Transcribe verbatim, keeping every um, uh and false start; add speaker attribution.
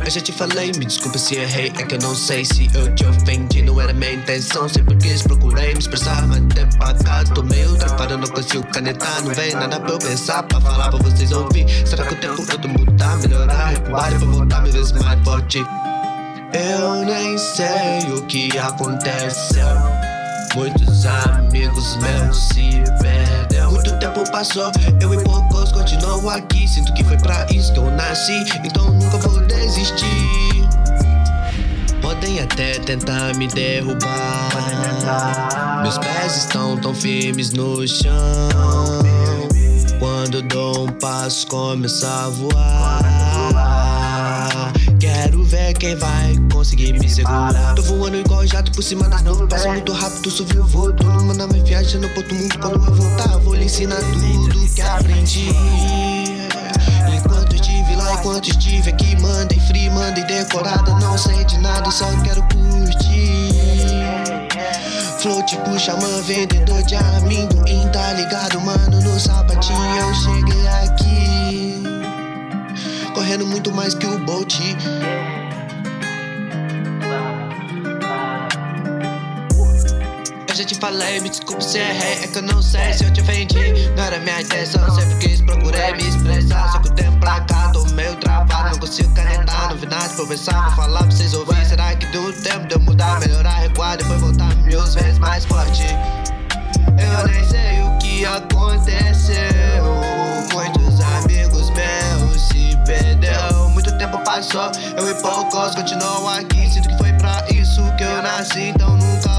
Speaker 1: Eu já te falei, me desculpa se errei. É que eu não sei se eu te ofendi. Não era minha intenção, sempre quis, procurei me expressar. Mas tempo pra cá, tô meio trapado, não consigo canetar. Não vem nada pra eu pensar, pra falar pra vocês ouvir. Será que o tempo eu tô mudar, melhorar, recuar e pra voltar mil vezes mais forte? Eu nem sei o que aconteceu. Muitos amigos meus se perdeu. Muito tempo passou, eu e poucos continuo aqui. Sinto que foi pra isso que eu nasci, então nunca vou desistir. Podem até tentar me derrubar, meus pés estão tão firmes no chão. Quando dou um passo começo a voar. Quero ver quem vai conseguir me segurar. Tô voando igual jato por cima das nuvens. Passo muito rápido, subi o voo. Todo mundo na minha viagem no ponto mundo. Quando eu voltar, vou lhe ensinar tudo que aprendi. Enquanto estive lá, enquanto estive aqui, mandei free, mandei decorada. Não sei de nada, só quero curtir. Flow tipo xamã, vendedor de amendoim. Tá ligado, mano, no sapatinho eu cheguei aqui, correndo muito mais que o Bolt. Eu já te falei, me desculpe se errei. É que eu não sei se eu te ofendi. Não era minha intenção, sempre quis, procurei me expressar. Só que o tempo pra cá, tô meio travado, não consigo canetar. Não vi nada pra pensar, vou falar pra vocês ouvir. Será que deu tempo de eu mudar, melhorar, recuar, depois voltar mil vezes mais forte? Eu nem sei o que aconteceu. Muitos amigos meus se perdeu. Muito tempo passou, eu e poucos continuo aqui. Sinto que foi pra isso que eu nasci, então nunca